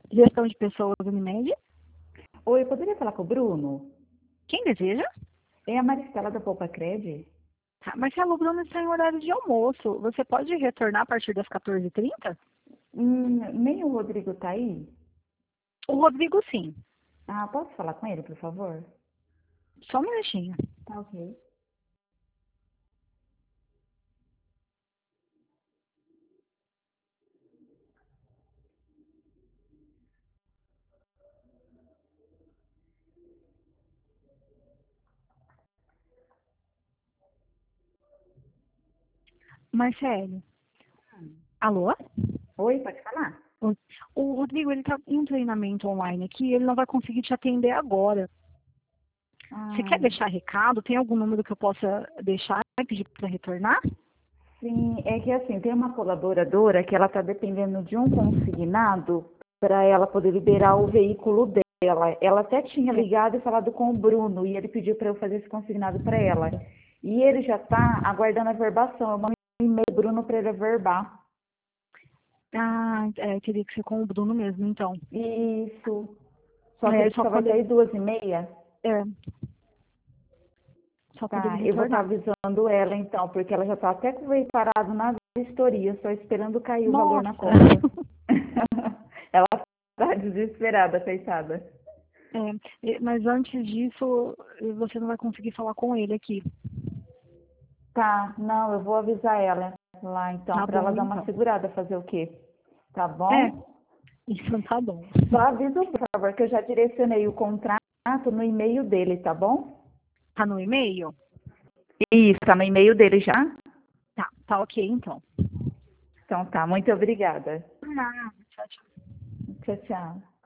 Gestão de pessoas Unimed. Oi, eu poderia falar com o Bruno? Quem deseja? É a Maristela da Poupa Cred? Tá, Marcelo, o Bruno está em horário de almoço. Você pode retornar a partir das 14h30? Nem o Rodrigo tá aí? O Rodrigo, sim. Ah, posso falar com ele, por favor? Só um minutinho. Tá ok. Marcelo. Alô? Oi, pode falar? Oi. O Rodrigo, ele está em um treinamento online aqui, ele não vai conseguir te atender agora. Você quer Ah, deixar recado? Tem algum número que eu possa deixar e pedir para retornar? sim, é que assim, tem uma colaboradora que ela tá dependendo de um consignado para ela poder liberar o veículo dela. Ela até tinha É. ligado e falado com o Bruno e ele pediu para eu fazer esse consignado para ela. E ele já tá aguardando a verbação. Eu mandei um e-mail pro Bruno para ele verbar. Teria que ser com o Bruno mesmo, então. Isso. Só que ele Só só vai quando sair ele, 2h30. é, só quando ele Tá, eu vou estar retornar. avisando ela então, porque ela já tá até com o veio parado na vistoria, só esperando cair o valor na Nossa! conta. Ela tá desesperada, coitada. Mas antes disso, você não vai conseguir falar com ele aqui. Tá, não, eu vou avisar ela lá então, Tá para ela bom, dar uma então. segurada, fazer o quê? Tá É, bom? isso tá bom. Só avisa, por favor, que eu já direcionei o contrato no e-mail dele, tá bom? Tá no e-mail? Isso, tá no e-mail dele já? Tá ok, então. Então tá, muito obrigada. Por nada. Tchau, tchau. Tchau, tchau.